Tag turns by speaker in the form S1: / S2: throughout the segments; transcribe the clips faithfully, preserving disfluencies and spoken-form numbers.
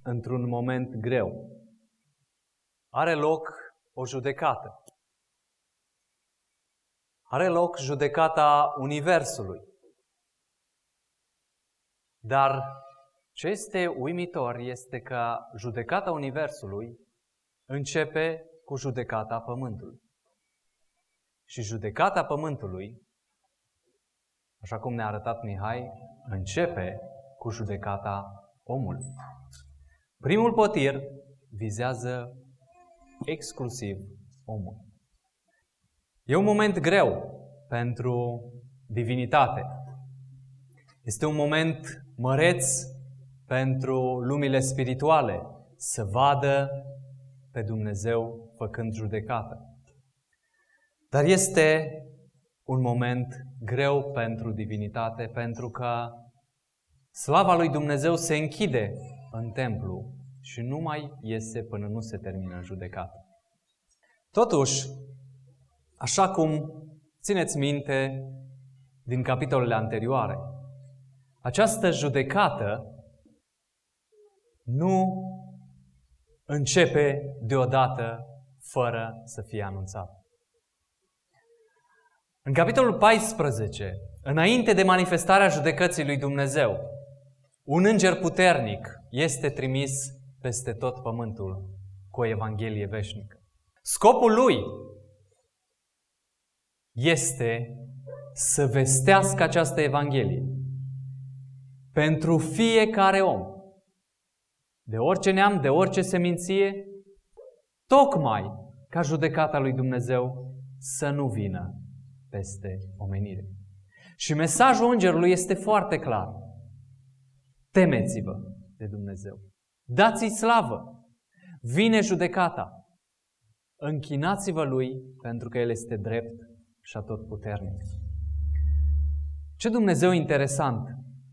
S1: într-un moment greu. Are loc o judecată. Are loc judecata Universului. Dar ce este uimitor este că judecata Universului începe cu judecata Pământului. Și judecata Pământului, așa cum ne-a arătat Mihai, începe cu judecata omului. Primul potir vizează exclusiv omul. E un moment greu pentru divinitate. Este un moment măreț pentru lumile spirituale să vadă pe Dumnezeu făcând judecată. Dar este un moment greu pentru divinitate, pentru că slava lui Dumnezeu se închide în templu și nu mai iese până nu se termină judecata. Totuși, așa cum țineți minte din capitolele anterioare, această judecată nu începe deodată fără să fie anunțată. În capitolul paisprezece, înainte de manifestarea judecății lui Dumnezeu, un înger puternic este trimis peste tot pământul cu o evanghelie veșnică. Scopul lui este să vestească această evanghelie pentru fiecare om, de orice neam, de orice seminție, tocmai ca judecata lui Dumnezeu să nu vină peste omenire. Și mesajul îngerului este foarte clar. Temeți-vă de Dumnezeu. Dați-i slavă. Vine judecata. Închinați-vă lui pentru că El este drept și atotputernic. Ce Dumnezeu interesant!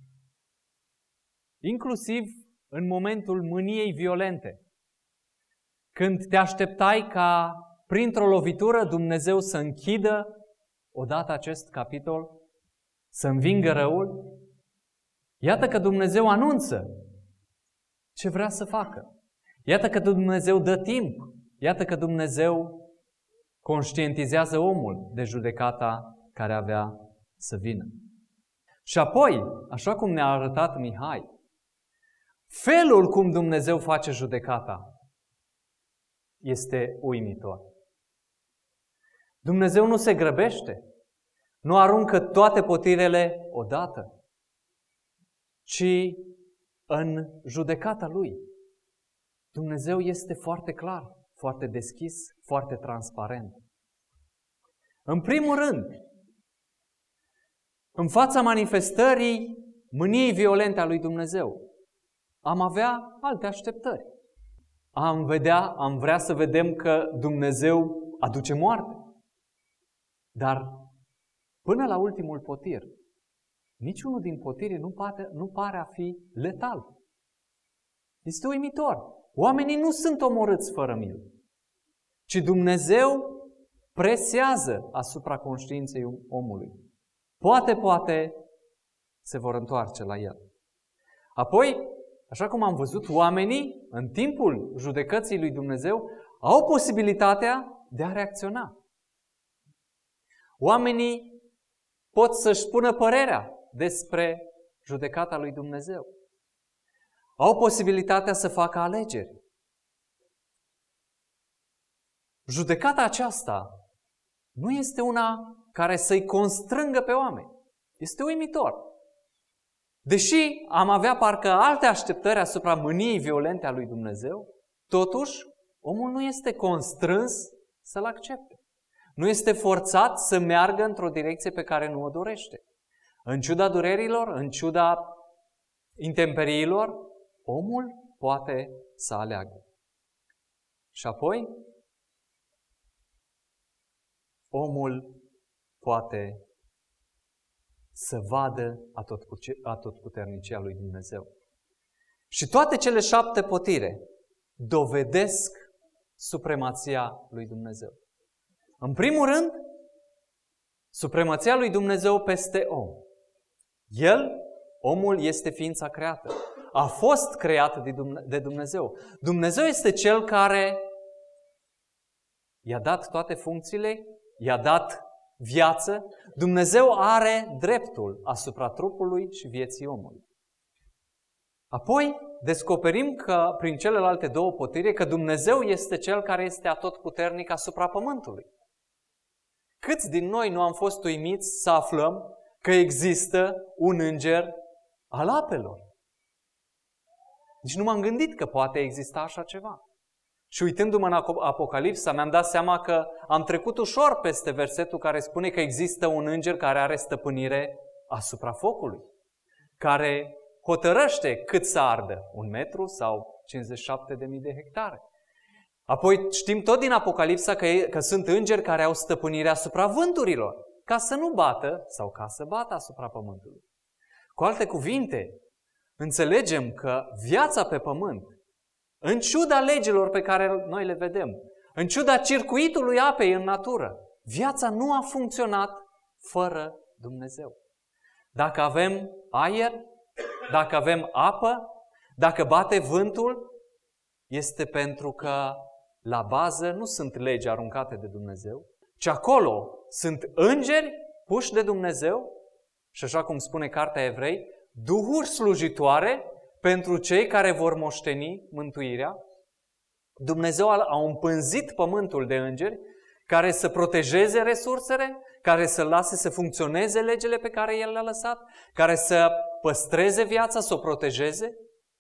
S1: Inclusiv în momentul mâniei violente, când te așteptai ca printr-o lovitură Dumnezeu să închidă odată acest capitol, să învingă răul, iată că Dumnezeu anunță ce vrea să facă. Iată că Dumnezeu dă timp. Iată că Dumnezeu conștientizează omul de judecata care avea să vină. Și apoi, așa cum ne-a arătat Mihai, felul cum Dumnezeu face judecata este uimitor. Dumnezeu nu se grăbește, nu aruncă toate potirele odată, ci în judecata Lui. Dumnezeu este foarte clar, foarte deschis, foarte transparent. În primul rând, în fața manifestării mâniei violente a lui Dumnezeu, am avea alte așteptări. Am vedea, am vrea să vedem că Dumnezeu aduce moarte. Dar până la ultimul potir, niciunul din potiri nu pare, nu pare a fi letal. Este uimitor. Oamenii nu sunt omorâți fără milă, ci Dumnezeu presează asupra conștiinței omului. Poate, poate se vor întoarce la el. Apoi, așa cum am văzut, oamenii, în timpul judecății lui Dumnezeu, au posibilitatea de a reacționa. Oamenii pot să-și spună părerea despre judecata lui Dumnezeu. Au posibilitatea să facă alegeri. Judecata aceasta nu este una care să-i constrângă pe oameni. Este uimitor. Deși am avea parcă alte așteptări asupra mâniei violente a lui Dumnezeu, totuși omul nu este constrâns să-l accepte. Nu este forțat să meargă într-o direcție pe care nu o dorește. În ciuda durerilor, în ciuda intemperiilor, omul poate să aleagă. Și apoi, omul poate să vadă atotputernicia lui Dumnezeu. Și toate cele șapte potire dovedesc supremația lui Dumnezeu. În primul rând, supremația lui Dumnezeu peste om. El, omul, este ființa creată. a fost creat de Dumnezeu. Dumnezeu este Cel care i-a dat toate funcțiile, i-a dat viață. Dumnezeu are dreptul asupra trupului și vieții omului. Apoi descoperim că prin celelalte două potiri că Dumnezeu este Cel care este atotputernic asupra pământului. Câți din noi nu am fost uimiți să aflăm că există un înger al apelor? Deci nu m-am gândit că poate exista așa ceva. Și uitându-mă în Apocalipsa, mi-am dat seama că am trecut ușor peste versetul care spune că există un înger care are stăpânire asupra focului, care hotărăște cât să ardă, un metru sau cincizeci și șapte de mii de hectare. Apoi știm tot din Apocalipsa că, e, că sunt îngeri care au stăpânire asupra vânturilor, ca să nu bată sau ca să bată asupra pământului. Cu alte cuvinte, înțelegem că viața pe pământ, în ciuda legilor pe care noi le vedem, în ciuda circuitului apei în natură, viața nu a funcționat fără Dumnezeu. Dacă avem aer, dacă avem apă, dacă bate vântul, este pentru că la bază nu sunt legi aruncate de Dumnezeu, ci acolo sunt îngeri puși de Dumnezeu și așa cum spune Cartea Evrei, duhuri slujitoare pentru cei care vor moșteni mântuirea. Dumnezeu a împânzit pământul de îngeri care să protejeze resursele, care să lase să funcționeze legile pe care El le-a lăsat, care să păstreze viața, să o protejeze.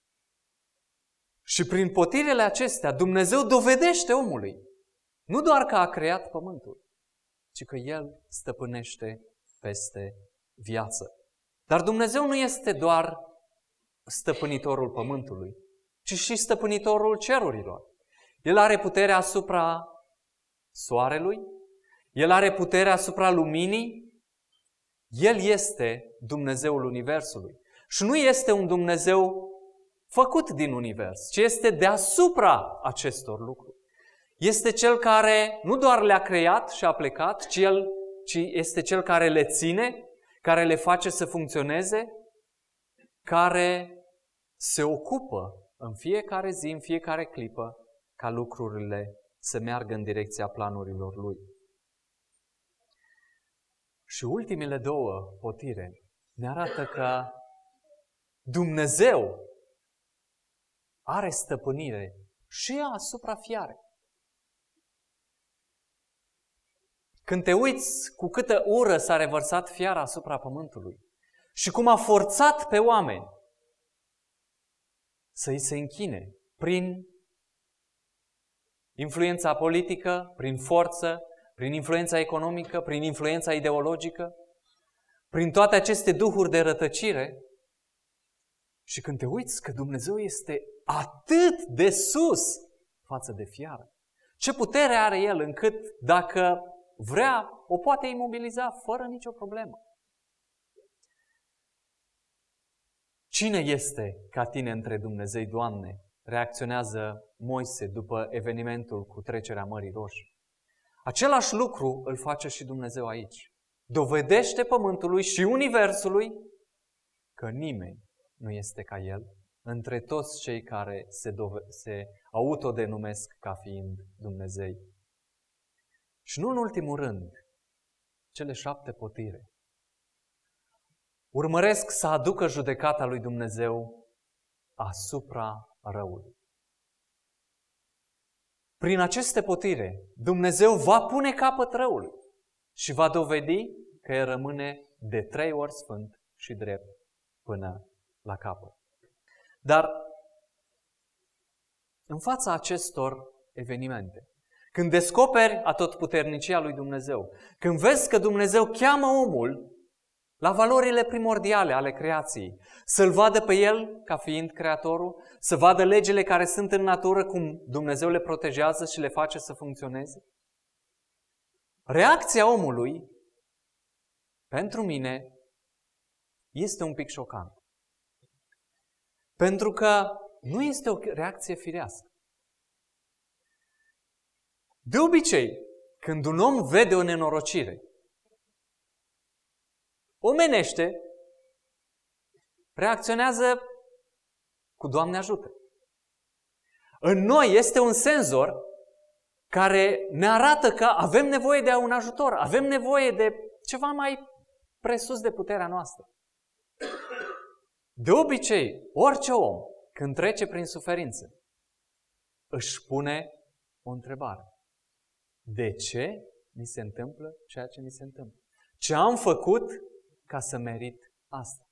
S1: Și prin potirele acestea, Dumnezeu dovedește omului, nu doar că a creat pământul, ci că El stăpânește peste viață. Dar Dumnezeu nu este doar stăpânitorul pământului, ci și stăpânitorul cerurilor. El are puterea asupra soarelui, El are puterea asupra luminii, El este Dumnezeul Universului. Și nu este un Dumnezeu făcut din univers, ci este deasupra acestor lucruri. Este Cel care nu doar le-a creat și a plecat, ci, el, ci este Cel care le ține, care le face să funcționeze, care se ocupă în fiecare zi, în fiecare clipă, ca lucrurile să meargă în direcția planurilor Lui. Și ultimele două potire ne arată că Dumnezeu are stăpânire și asupra fiarei. Când te uiți cu câtă ură s-a revărsat fiara asupra pământului și cum a forțat pe oameni să îi se închine prin influența politică, prin forță, prin influența economică, prin influența ideologică, prin toate aceste duhuri de rătăcire, și când te uiți că Dumnezeu este atât de sus față de fiară, ce putere are El încât dacă vrea, o poate imobiliza fără nicio problemă. Cine este ca tine între Dumnezei, Doamne? Reacționează Moise după evenimentul cu trecerea Mării Roșii. Același lucru îl face și Dumnezeu aici. Dovedește pământului și universului că nimeni nu este ca El între toți cei care se, dove- se autodenumesc ca fiind Dumnezei. Și nu în ultimul rând, cele șapte potire urmăresc să aducă judecata lui Dumnezeu asupra răului. Prin aceste potire, Dumnezeu va pune capăt răului și va dovedi că El rămâne de trei ori sfânt și drept până la capăt. Dar în fața acestor evenimente, când descoperi atotputernicia lui Dumnezeu, când vezi că Dumnezeu cheamă omul la valorile primordiale ale creației, să-L vadă pe El ca fiind Creatorul, să vadă legile care sunt în natură, cum Dumnezeu le protejează și le face să funcționeze. Reacția omului, pentru mine, este un pic șocant. Pentru că nu este o reacție firească. De obicei, când un om vede o nenorocire, omenește, reacționează cu Doamne ajută. În noi este un senzor care ne arată că avem nevoie de un ajutor, avem nevoie de ceva mai presus de puterea noastră. De obicei, orice om, când trece prin suferință, își pune o întrebare. De ce mi se întâmplă ceea ce mi se întâmplă? Ce am făcut ca să merit asta?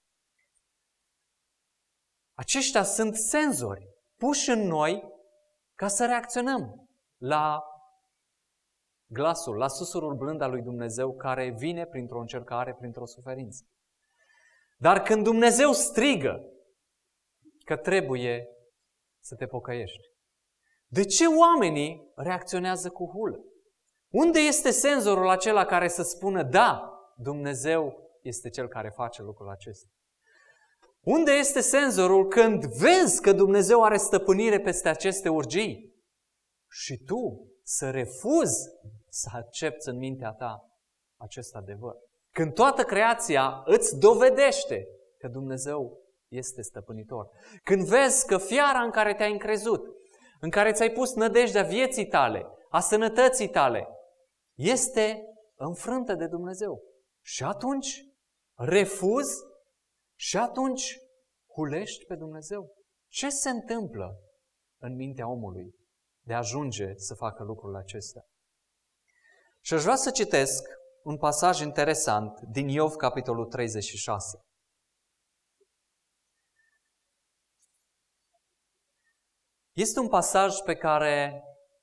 S1: Aceștia sunt senzori puși în noi ca să reacționăm la glasul, la susurul blând al lui Dumnezeu care vine printr-o încercare, printr-o suferință. Dar când Dumnezeu strigă că trebuie să te pocăiești, de ce oamenii reacționează cu hulă? Unde este senzorul acela care să spună, da, Dumnezeu este Cel care face lucrul acesta? Unde este senzorul când vezi că Dumnezeu are stăpânire peste aceste urgii și tu să refuzi să accepți în mintea ta acest adevăr? Când toată creația îți dovedește că Dumnezeu este stăpânitor. Când vezi că fiara în care te-ai încrezut, în care ți-ai pus nădejdea vieții tale, a sănătății tale, este înfrântă de Dumnezeu. Și atunci refuzi și atunci hulești pe Dumnezeu. Ce se întâmplă în mintea omului de a ajunge să facă lucrul acesta? Și aș vrea să citesc un pasaj interesant din Iov, capitolul treizeci și șase. Este un pasaj pe care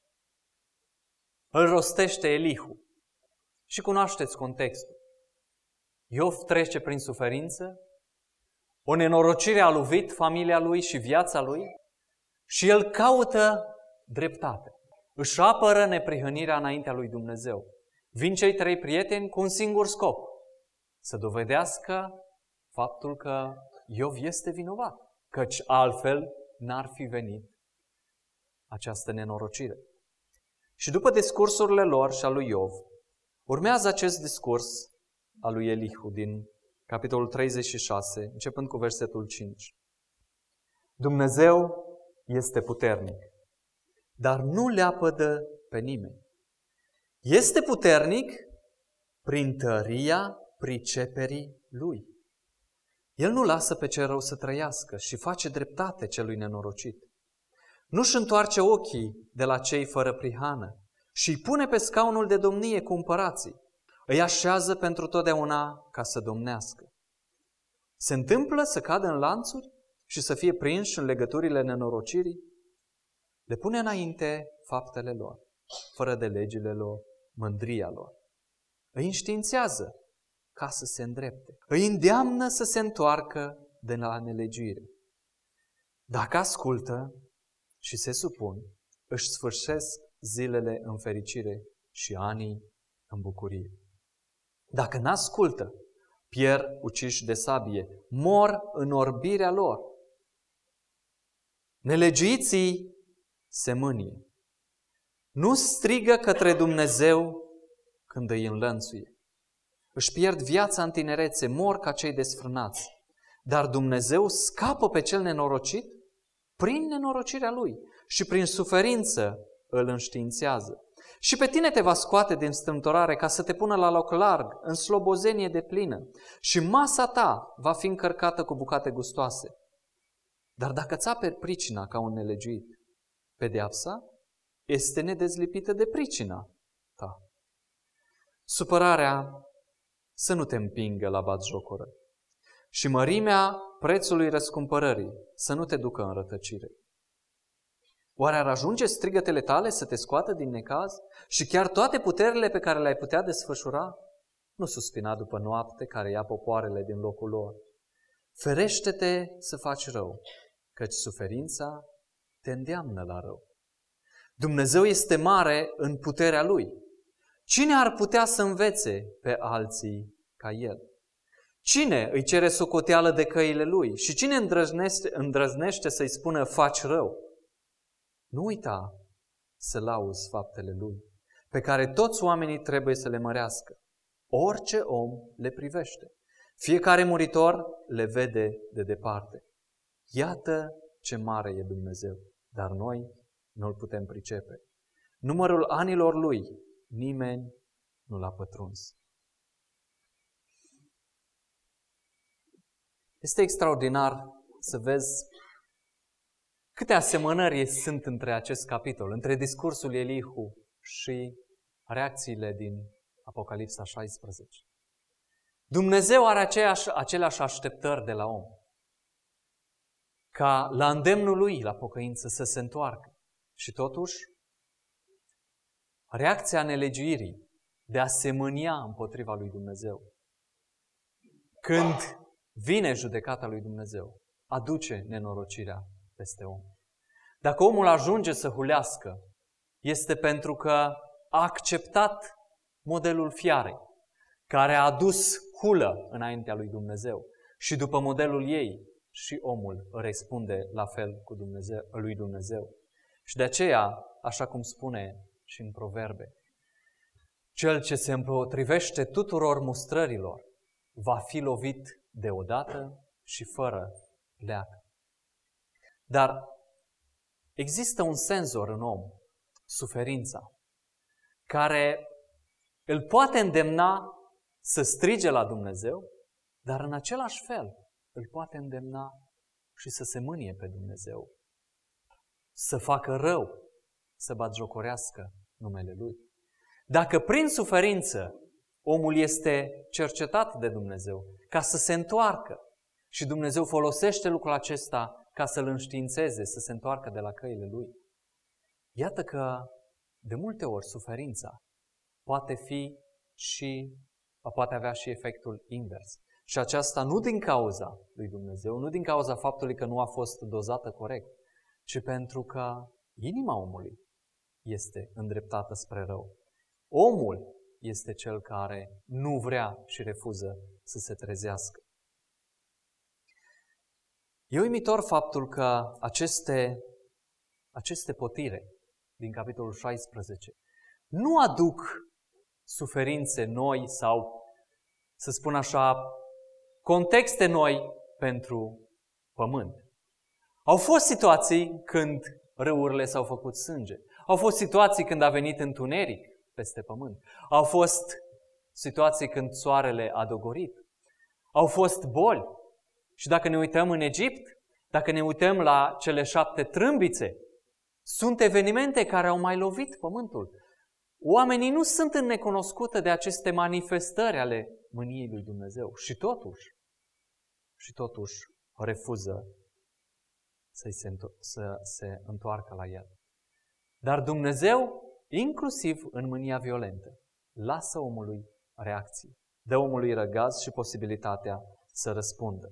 S1: îl rostește Elihu. Și cunoașteți contextul. Iov trece prin suferință, o nenorocire a lovit familia lui și viața lui și el caută dreptate. Își apără neprihănirea înaintea lui Dumnezeu. Vin cei trei prieteni cu un singur scop. Să dovedească faptul că Iov este vinovat. Căci altfel n-ar fi venit această nenorocire. Și după discursurile lor și a lui Iov, urmează acest discurs al lui Elihu din capitolul treizeci și șase, începând cu versetul cinci. Dumnezeu este puternic, dar nu leapădă pe nimeni. Este puternic prin tăria priceperii Lui. El nu lasă pe cel rău să trăiască și face dreptate celui nenorocit. Nu-și întoarce ochii de la cei fără prihană și îi pune pe scaunul de domnie cu împărații. Îi așează pentru totdeauna ca să domnească. Se întâmplă să cadă în lanțuri și să fie prinși în legăturile nenorocirii? Le pune înainte faptele lor, fără de legile lor, mândria lor. Îi înștiințează ca să se îndrepte. Îi îndeamnă să se întoarcă de la nelegire. Dacă ascultă și se supun, își sfârșesc zilele în fericire și anii în bucurie. Dacă n-ascultă, pierd uciși de sabie, mor în orbirea lor. Nelegiuiții se mânie. Nu strigă către Dumnezeu când îi înlănțuie. Își pierd viața în tinerețe, mor ca cei desfrânați. Dar Dumnezeu scapă pe cel nenorocit prin nenorocirea lui și prin suferință îl înștiințează. Și pe tine te va scoate din strâmtorare ca să te pună la loc larg, în slobozenie deplină. Și masa ta va fi încărcată cu bucate gustoase. Dar dacă ți aperi pricina ca un nelegiuit, pedeapsa este nedezlipită de pricina ta. Supărarea să nu te împingă la batjocură și mărimea prețului răscumpărării să nu te ducă în rătăcire. Oare ar ajunge strigătele tale să te scoată din necaz și chiar toate puterile pe care le-ai putea desfășura? Nu suspina după noapte care ia popoarele din locul lor. Ferește-te să faci rău, căci suferința te îndeamnă la rău. Dumnezeu este mare în puterea Lui. Cine ar putea să învețe pe alții ca El? Cine îi cere socoteală de căile Lui? Și cine îndrăznește, îndrăznește să-i spună faci rău? Nu uita să lauzi faptele Lui, pe care toți oamenii trebuie să le mărească. Orice om le privește. Fiecare muritor le vede de departe. Iată ce mare e Dumnezeu, dar noi nu-L putem pricepe. Numărul anilor Lui, nimeni nu l-a pătruns. Este extraordinar să vezi câte asemănări sunt între acest capitol, între discursul Elihu și reacțiile din Apocalipsa șaisprezece. Dumnezeu are aceeași, aceleași așteptări de la om, ca la îndemnul lui la pocăință să se întoarcă. Și totuși, reacția nelegiuirii de a se mânia împotriva lui Dumnezeu, când vine judecata lui Dumnezeu, aduce nenorocirea peste om. Dacă omul ajunge să hulească, este pentru că a acceptat modelul fiarei, care a adus hulă înaintea lui Dumnezeu. Și după modelul ei, și omul răspunde la fel cu Dumnezeu, lui Dumnezeu. Și de aceea, așa cum spune și în Proverbe, cel ce se împotrivește tuturor mustrărilor va fi lovit deodată și fără leacă. Dar există un senzor în om, suferința, care îl poate îndemna să strige la Dumnezeu, dar în același fel îl poate îndemna și să se mânie pe Dumnezeu, să facă rău, să batjocorească numele Lui. Dacă prin suferință omul este cercetat de Dumnezeu ca să se întoarcă și Dumnezeu folosește lucrul acesta ca să-l înștiințeze, să se întoarcă de la căile Lui, iată că de multe ori suferința poate fi și, poate avea și efectul invers. Și aceasta nu din cauza lui Dumnezeu, nu din cauza faptului că nu a fost dozată corect, ci pentru că inima omului este îndreptată spre rău. Omul este cel care nu vrea și refuză să se trezească. E uimitor faptul că aceste, aceste potire din capitolul șaisprezece nu aduc suferințe noi sau, să spun așa, contexte noi pentru pământ. Au fost situații când râurile s-au făcut sânge. Au fost situații când a venit întuneric peste pământ. Au fost situații când soarele a dogorit. Au fost boli. Și dacă ne uităm în Egipt, dacă ne uităm la cele șapte trâmbițe, sunt evenimente care au mai lovit pământul. Oamenii nu sunt necunoscută de aceste manifestări ale mâniei lui Dumnezeu. Și totuși, și totuși refuză să se, să se întoarcă la el. Dar Dumnezeu, inclusiv în mânia violentă, lasă omului reacții. Dă omului răgaz și posibilitatea să răspundă.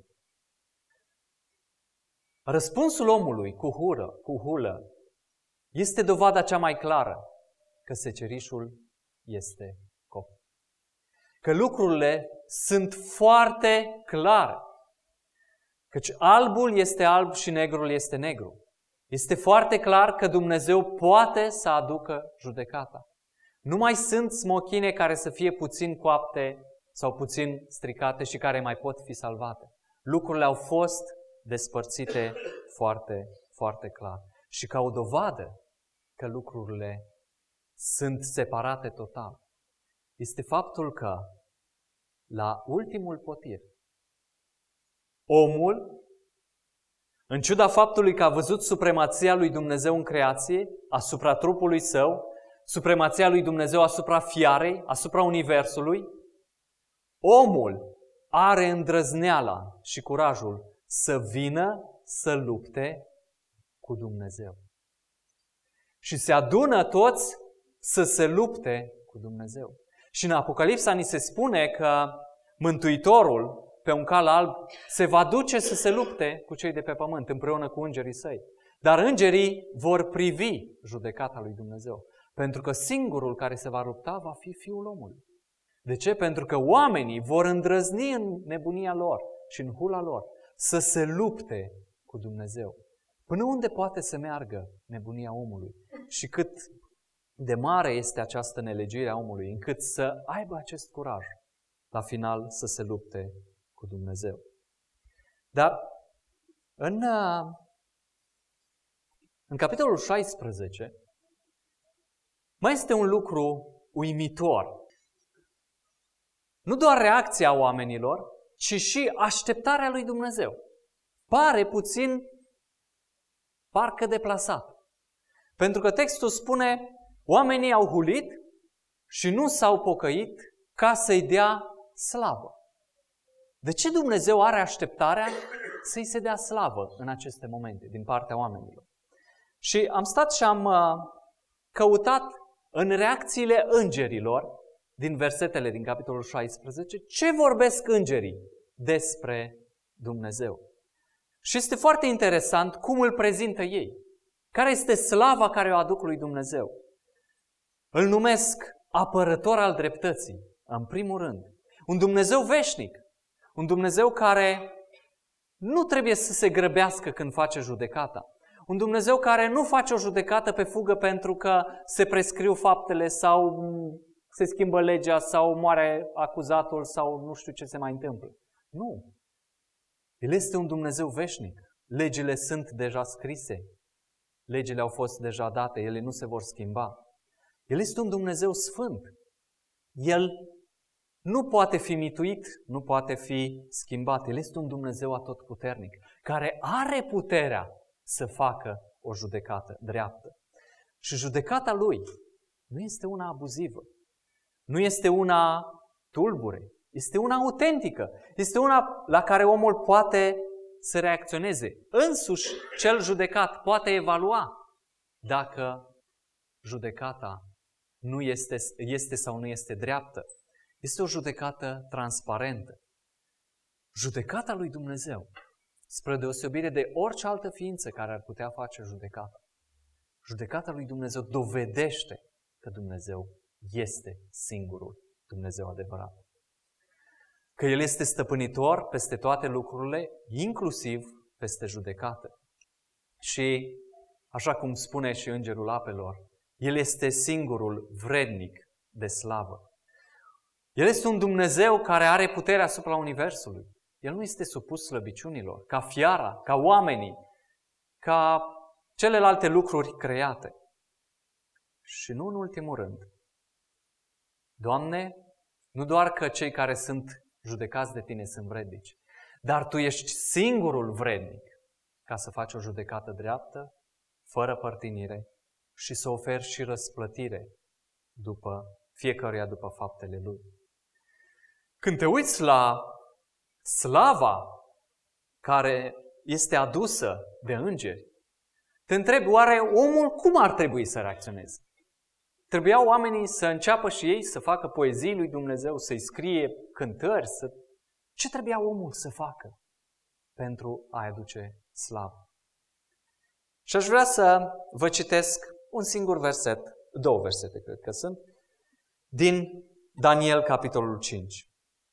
S1: Răspunsul omului cu hură, cu hulă, este dovada cea mai clară că secerișul este cop. Că lucrurile sunt foarte clare. Căci albul este alb și negrul este negru. Este foarte clar că Dumnezeu poate să aducă judecata. Nu mai sunt smochine care să fie puțin coapte sau puțin stricate și care mai pot fi salvate. Lucrurile au fost despărțite foarte, foarte clar. Și ca o dovadă că lucrurile sunt separate total, este faptul că la ultimul potir, omul, în ciuda faptului că a văzut supremația lui Dumnezeu în creație, asupra trupului său, supremația lui Dumnezeu asupra fiarei, asupra universului, omul are îndrăzneala și curajul să vină să lupte cu Dumnezeu. Și se adună toți să se lupte cu Dumnezeu. Și în Apocalipsa ni se spune că Mântuitorul, pe un cal alb, se va duce să se lupte cu cei de pe pământ, împreună cu îngerii săi. Dar îngerii vor privi judecata lui Dumnezeu. Pentru că singurul care se va lupta va fi Fiul omului. De ce? Pentru că oamenii vor îndrăzni în nebunia lor și în hula lor să se lupte cu Dumnezeu. Până unde poate să meargă nebunia omului? Și cât de mare este această nelegire a omului, încât să aibă acest curaj la final să se lupte cu Dumnezeu. Dar în, În capitolul șaisprezece mai este un lucru uimitor. Nu doar reacția oamenilor, ci și așteptarea lui Dumnezeu. Pare puțin, parcă deplasat. Pentru că textul spune, oamenii au hulit și nu s-au pocăit ca să-i dea slavă. De ce Dumnezeu are așteptarea să-i se dea slavă în aceste momente din partea oamenilor? Și am stat și am căutat în reacțiile îngerilor din versetele din capitolul șaisprezece ce vorbesc îngerii despre Dumnezeu. Și este foarte interesant cum îl prezintă ei. Care este slava care o aduc lui Dumnezeu? Îl numesc apărător al dreptății, în primul rând. Un Dumnezeu veșnic. Un Dumnezeu care nu trebuie să se grăbească când face judecata. Un Dumnezeu care nu face o judecată pe fugă pentru că se prescriu faptele sau se schimbă legea sau moare acuzatul sau nu știu ce se mai întâmplă. Nu. El este un Dumnezeu veșnic. Legile sunt deja scrise. Legile au fost deja date, ele nu se vor schimba. El este un Dumnezeu sfânt. El nu poate fi mituit, nu poate fi schimbat. El este un Dumnezeu atotputernic, care are puterea să facă o judecată dreaptă. Și judecata Lui nu este una abuzivă, nu este una tulbure, este una autentică, este una la care omul poate să reacționeze. Însuși, cel judecat poate evalua dacă judecata nu este, este sau nu este dreaptă. Este o judecată transparentă. Judecata lui Dumnezeu, spre deosebire de orice altă ființă care ar putea face judecata. Judecata lui Dumnezeu dovedește că Dumnezeu este singurul Dumnezeu adevărat. Că El este stăpânitor peste toate lucrurile, inclusiv peste judecată. Și, așa cum spune și Îngerul Apelor, El este singurul vrednic de slavă. El este un Dumnezeu care are puterea asupra Universului. El nu este supus slăbiciunilor, ca fiara, ca oamenii, ca celelalte lucruri create. Și nu în ultimul rând, Doamne, nu doar că cei care sunt judecați de Tine sunt vrednici, dar Tu ești singurul vrednic ca să faci o judecată dreaptă, fără părtinire și să oferi și răsplătire după fiecăruia după faptele lui. Când te uiți la slava care este adusă de îngeri, te întrebi, oare omul cum ar trebui să reacționeze? Trebuiau oamenii să înceapă și ei să facă poezii lui Dumnezeu, să-i scrie cântări, să... Ce trebuia omul să facă pentru a aduce slavă? Și aș vrea să vă citesc un singur verset, două versete cred că sunt, din Daniel, capitolul cinci.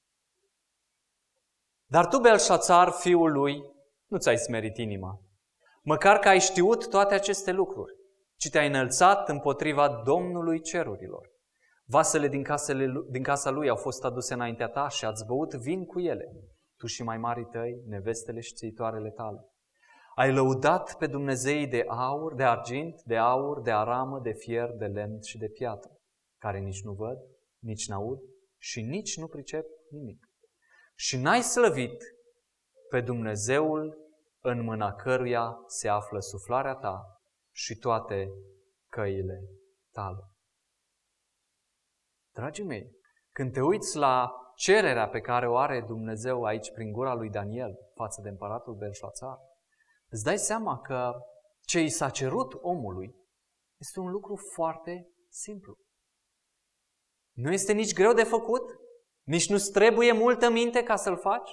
S1: Dar tu, Belșațar, fiul lui, nu ți-ai smerit inima, măcar că ai știut toate aceste lucruri, ci te-ai înălțat împotriva Domnului cerurilor. Vasele din, casele, din casa lui au fost aduse înaintea ta și ați băut vin cu ele, tu și mai marii tăi, nevestele și țăitoarele tale. Ai lăudat pe dumnezeii de aur, de argint, de aur, de aramă, de fier, de lemn și de piatră, care nici nu văd, nici n-aud și nici nu pricep nimic. Și n-ai slăvit pe Dumnezeul în mâna căruia se află suflarea ta și toate căile tale. Dragii mei, când te uiți la cererea pe care o are Dumnezeu aici prin gura lui Daniel față de împăratul Belșațar, îți dai seama că ce i s-a cerut omului este un lucru foarte simplu. Nu este nici greu de făcut, nici nu-ți trebuie multă minte ca să-l faci.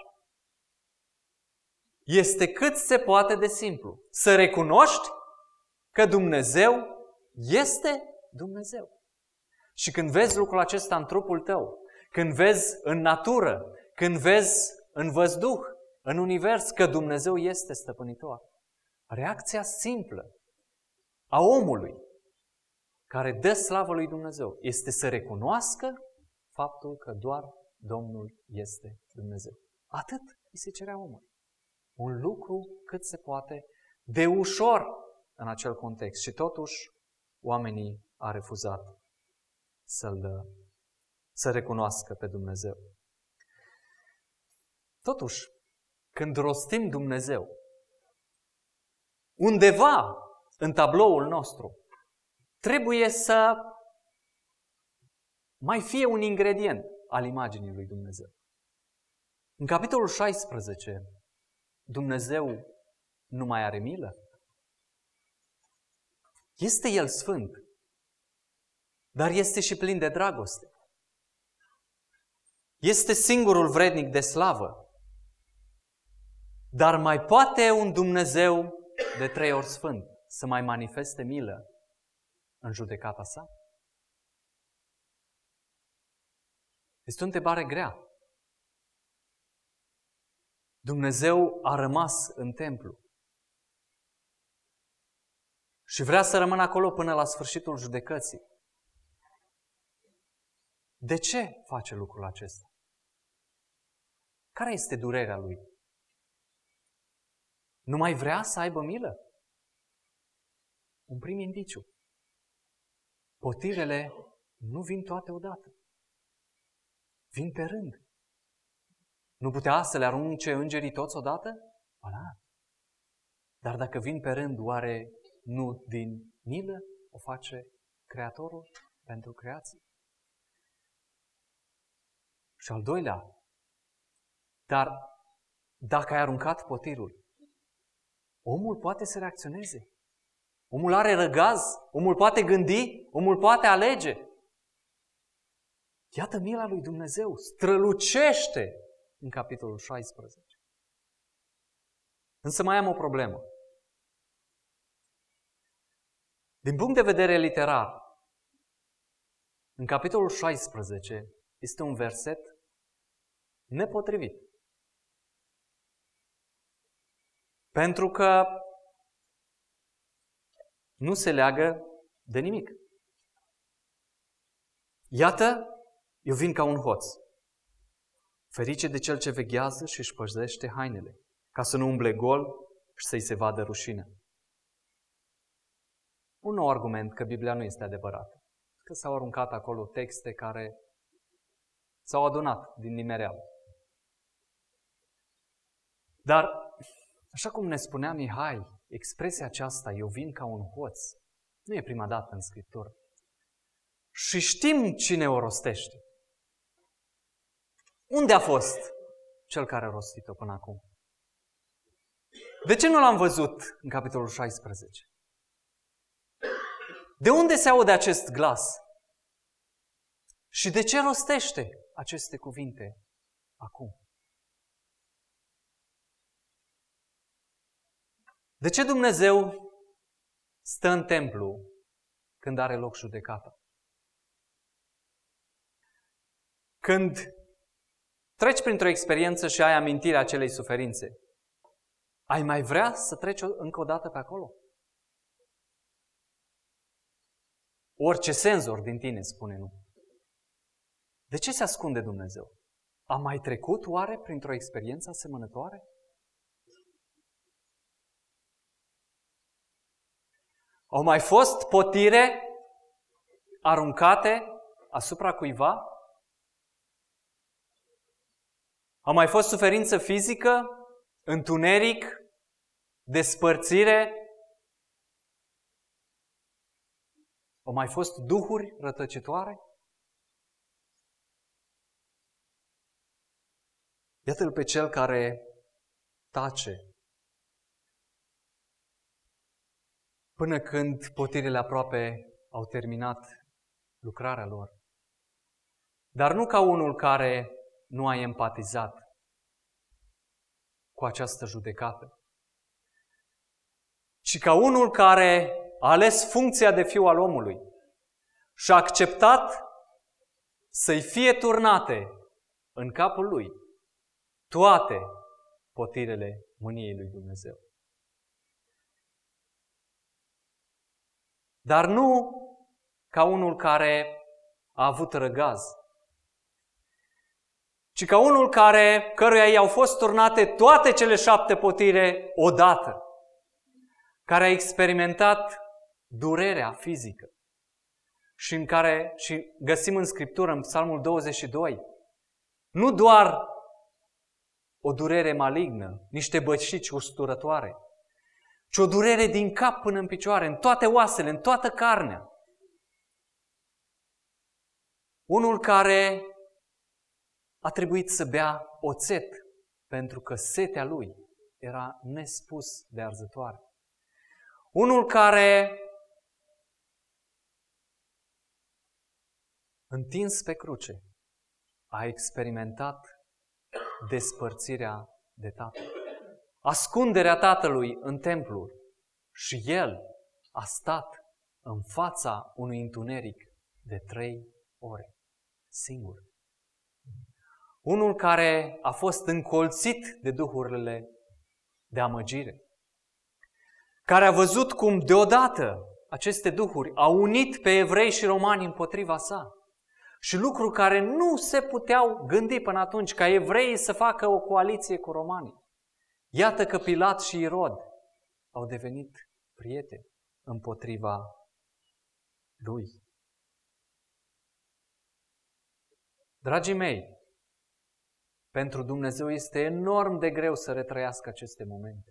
S1: Este cât se poate de simplu. Să recunoști că Dumnezeu este Dumnezeu. Și când vezi lucrul acesta în trupul tău, când vezi în natură, când vezi în văzduh, în univers, că Dumnezeu este stăpânitor, reacția simplă a omului care dă slavă lui Dumnezeu este să recunoască faptul că doar Domnul este Dumnezeu. Atât îi se cerea omului. Un lucru cât se poate de ușor în acel context și totuși oamenii au refuzat să-L, să recunoască pe Dumnezeu. Totuși, când rostim Dumnezeu, undeva în tabloul nostru, trebuie să mai fie un ingredient al imaginii lui Dumnezeu. În capitolul șaisprezece, Dumnezeu nu mai are milă? Este El sfânt, dar este și plin de dragoste. Este singurul vrednic de slavă, dar mai poate un Dumnezeu de trei ori sfânt să mai manifeste milă în judecata sa? Este o întrebare grea. Dumnezeu a rămas în templu și vrea să rămână acolo până la sfârșitul judecății. De ce face lucrul acesta? Care este durerea lui? Nu mai vrea să aibă milă? Un prim indiciu. Potirele nu vin toate odată. Vin pe rând. Nu putea să le arunce îngerii toți odată? Ba da. Dar dacă vin pe rând, oare nu din milă o face Creatorul pentru creație? Și al doilea, dar dacă ai aruncat potirul, omul poate să reacționeze. Omul are răgaz, omul poate gândi, omul poate alege. Iată mila lui Dumnezeu, strălucește în capitolul șaisprezece. Însă mai am o problemă. Din punct de vedere literar, în capitolul șaisprezece este un verset nepotrivit. Pentru că nu se leagă de nimic. Iată, eu vin ca un hoț. Ferice de cel ce veghează și își păzește hainele, ca să nu umble gol și să-i se vadă rușine. Un nou argument că Biblia nu este adevărată. Că s-au aruncat acolo texte care s-au adunat din nimereală. Dar, așa cum ne spunea Mihai, expresia aceasta, eu vin ca un hoț, nu e prima dată în Scriptură. Și știm cine o rostește. Unde a fost cel care a rostit-o până acum? De ce nu l-am văzut în capitolul șaisprezece? De unde se aude acest glas? Și de ce rostește aceste cuvinte acum? De ce Dumnezeu stă în templu când are loc judecata? Când treci printr-o experiență și ai amintirea acelei suferințe, ai mai vrea să treci încă o dată pe acolo? Orice senzor din tine spune nu. De ce se ascunde Dumnezeu? A mai trecut oare printr-o experiență asemănătoare? Au mai fost potire aruncate asupra cuiva? A mai fost suferință fizică, întuneric, despărțire? Au mai fost duhuri rătăcitoare? Iată-l pe cel care tace până când potirile aproape au terminat lucrarea lor. Dar nu ca unul care nu a empatizat cu această judecată, ci ca unul care a ales funcția de fiu al omului și a acceptat să-i fie turnate în capul lui toate potirele mâniei lui Dumnezeu. Dar nu ca unul care a avut răgaz, ci ca unul care, căruia i-au fost turnate toate cele șapte potire odată. care a experimentat durerea fizică și în care, și găsim în Scriptură, în Psalmul douăzeci și doi, nu doar o durere malignă, niște bășici usturătoare, ci o durere din cap până în picioare, în toate oasele, în toată carnea. Unul care a trebuit să bea oțet, pentru că setea lui era nespus de arzătoare. Unul care, întins pe cruce, a experimentat despărțirea de Tatăl, ascunderea Tatălui în templu și el a stat în fața unui întuneric de trei ore, singur. Unul care a fost încolțit de duhurile de amăgire, care a văzut cum deodată aceste duhuri au unit pe evrei și romani împotriva sa. Și lucruri care nu se puteau gândi până atunci, ca evreii să facă o coaliție cu romanii. Iată că Pilat și Irod au devenit prieteni împotriva lui. Dragii mei, pentru Dumnezeu este enorm de greu să retrăiască aceste momente.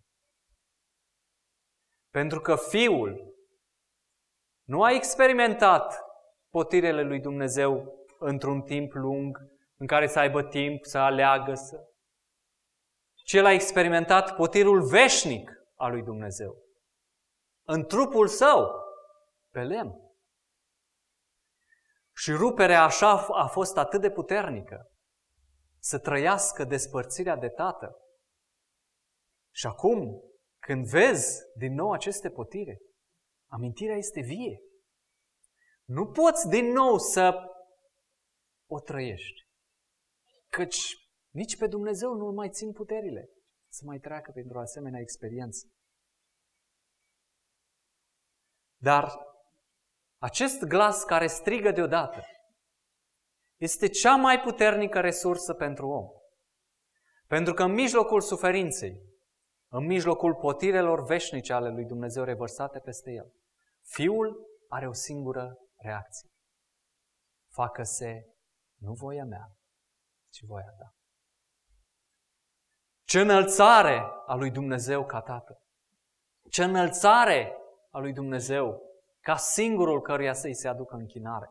S1: Pentru că Fiul nu a experimentat potirele lui Dumnezeu într-un timp lung, în care să aibă timp să aleagă să... ci El a experimentat potirul veșnic al lui Dumnezeu. În trupul Său, pe lemn. Și ruperea așa a fost atât de puternică, să trăiască despărțirea de Tatăl. Și acum, când vezi din nou aceste potire, amintirea este vie. Nu poți din nou să o trăiești. Căci nici pe Dumnezeu nu mai țin puterile să mai treacă pentru o asemenea experiență. Dar acest glas care strigă deodată este cea mai puternică resursă pentru om. Pentru că în mijlocul suferinței, în mijlocul potirelor veșnice ale lui Dumnezeu revărsate peste el, Fiul are o singură reacție. Facă-se nu voia mea, ci voia ta. Ce înălțare a lui Dumnezeu ca Tată! Ce înălțare a lui Dumnezeu ca singurul căruia să-i se aducă închinare!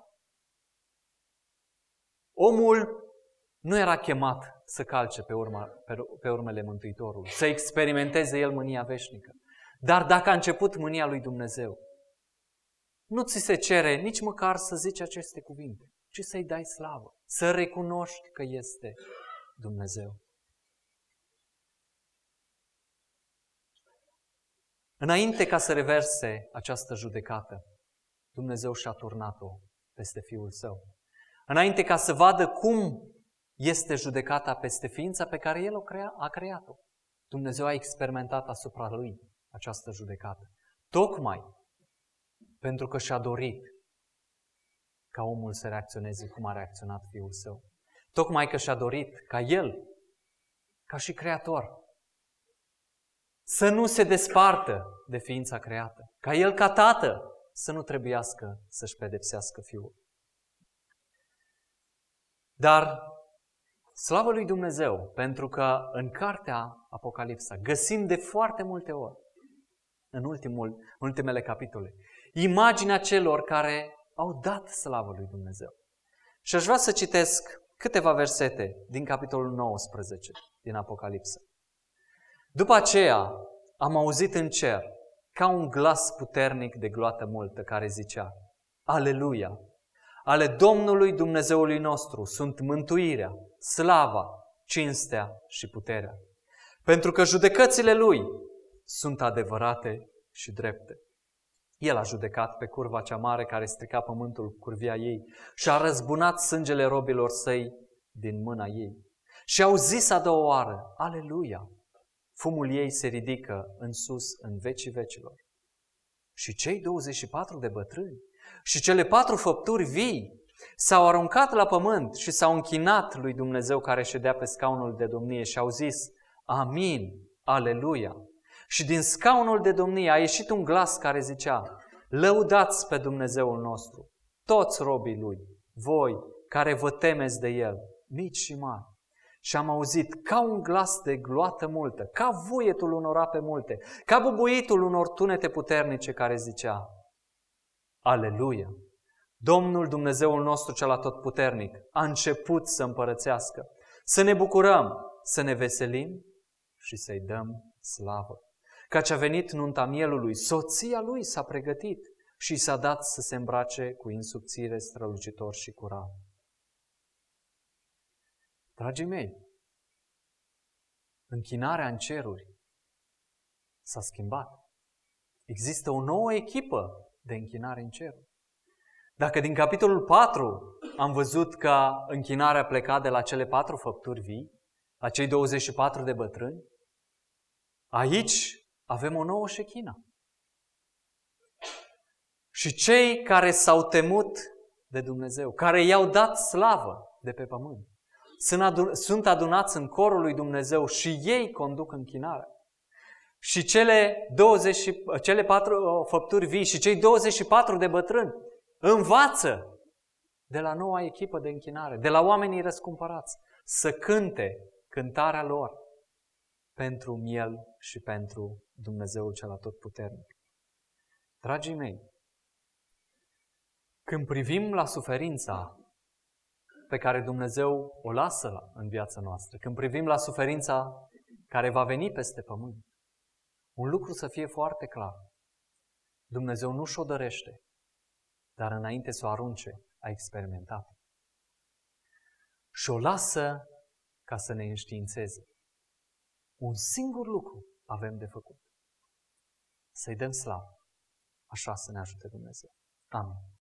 S1: Omul nu era chemat să calce pe, urma, pe, pe urmele Mântuitorului, să experimenteze el mânia veșnică. Dar dacă a început mânia lui Dumnezeu, nu ți se cere nici măcar să zici aceste cuvinte, ci să-i dai slavă, să recunoști că este Dumnezeu. Înainte ca să reverse această judecată, Dumnezeu și-a turnat-o peste Fiul Său. Înainte ca să vadă cum este judecata peste ființa pe care El a creat-o, Dumnezeu a experimentat asupra Lui această judecată. Tocmai pentru că și-a dorit ca omul să reacționeze cum a reacționat Fiul Său. Tocmai că și-a dorit ca El, ca și Creator, să nu se despartă de ființa creată. Ca El, ca Tată, să nu trebuiască să-și pedepsească Fiul. Dar slavă lui Dumnezeu, pentru că în cartea Apocalipsa găsim de foarte multe ori, în, ultimul, în ultimele capitole, imaginea celor care au dat slavă lui Dumnezeu. Și aș vrea să citesc câteva versete din capitolul nouăsprezece din Apocalipsa. După aceea am auzit în cer ca un glas puternic de gloată multă care zicea: Aleluia! Ale Domnului Dumnezeului nostru sunt mântuirea, slava, cinstea și puterea. Pentru că judecățile Lui sunt adevărate și drepte. El a judecat pe curva cea mare care strica pământul cu curvia ei și a răzbunat sângele robilor săi din mâna ei. Și au zis a doua oară: Aleluia! Fumul ei se ridică în sus în vecii vecilor. Și cei douăzeci și patru de bătrâni și cele patru făpturi vii s-au aruncat la pământ și s-au închinat lui Dumnezeu care ședea pe scaunul de domnie și au zis: Amin, Aleluia! Și din scaunul de domnie a ieșit un glas care zicea: lăudați pe Dumnezeul nostru, toți robii Lui, voi care vă temeți de El, mici și mari. Și am auzit ca un glas de gloată multă, ca vuietul unor ape multe, ca bubuitul unor tunete puternice care zicea: Aleluia! Domnul Dumnezeul nostru cel atotputernic a început să împărățească. Să ne bucurăm, să ne veselim și să-i dăm slavă. Căci a venit nunta mielului, soția lui s-a pregătit și s-a dat să se îmbrace cu insubțire, strălucitor și curat. Dragii mei, închinarea în ceruri s-a schimbat. Există o nouă echipă de închinare în ceruri. Dacă din capitolul patru am văzut că închinarea a plecat de la cele patru făpturi vii, la cei douăzeci și patru de bătrâni, aici avem o nouă șechină. Și cei care s-au temut de Dumnezeu, care i-au dat slavă de pe pământ, sunt adunați în corul lui Dumnezeu și ei conduc închinarea. Și cele, douăzeci, cele patru făpturi vii și cei douăzeci și patru de bătrâni învață de la noua echipă de închinare, de la oamenii răscumpărați, să cânte cântarea lor pentru miel și pentru Dumnezeul cel atotputernic. Dragii mei, când privim la suferința pe care Dumnezeu o lasă în viața noastră, când privim la suferința care va veni peste pământ, un lucru să fie foarte clar: Dumnezeu nu și-o dorește, dar înainte să o arunce, a experimentat. Și o lasă ca să ne înștiințeze. Un singur lucru avem de făcut: să-i dăm slavă. Așa să ne ajute Dumnezeu. Amin.